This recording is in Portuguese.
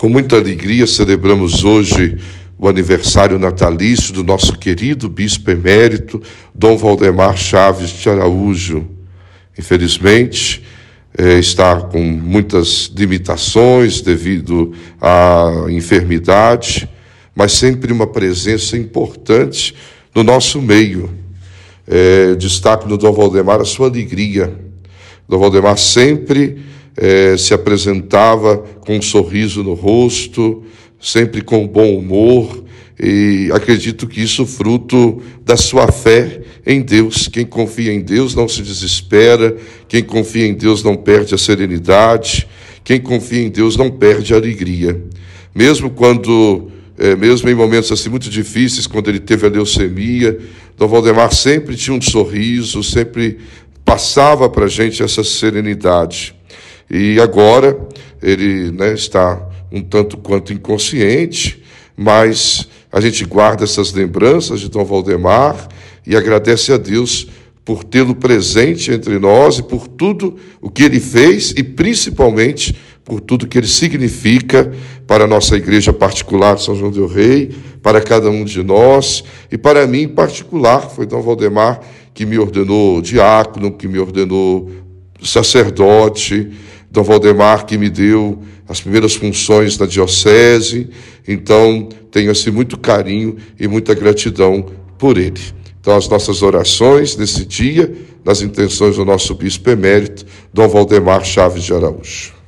Com muita alegria celebramos hoje o aniversário natalício do nosso querido bispo emérito, Dom Valdemar Chaves de Araújo. Infelizmente, está com muitas limitações devido à enfermidade, mas sempre uma presença importante no nosso meio. Destaco no Dom Valdemar a sua alegria. Dom Valdemar sempre se apresentava com um sorriso no rosto, sempre com bom humor, e acredito que isso é fruto da sua fé em Deus. Quem confia em Deus não se desespera, quem confia em Deus não perde a serenidade, quem confia em Deus não perde a alegria. Mesmo em momentos assim muito difíceis, quando ele teve a leucemia, Dom Valdemar sempre tinha um sorriso, sempre passava para a gente essa serenidade. E agora ele está um tanto quanto inconsciente, mas a gente guarda essas lembranças de Dom Valdemar e agradece a Deus por tê-lo presente entre nós e por tudo o que ele fez e principalmente por tudo que ele significa para a nossa igreja particular de São João del Rei, para cada um de nós e para mim em particular. Foi Dom Valdemar que me ordenou diácono, que me ordenou sacerdote, Dom Valdemar que me deu as primeiras funções na diocese, então tenho assim muito carinho e muita gratidão por ele. Então as nossas orações nesse dia, nas intenções do nosso bispo emérito, Dom Valdemar Chaves de Araújo.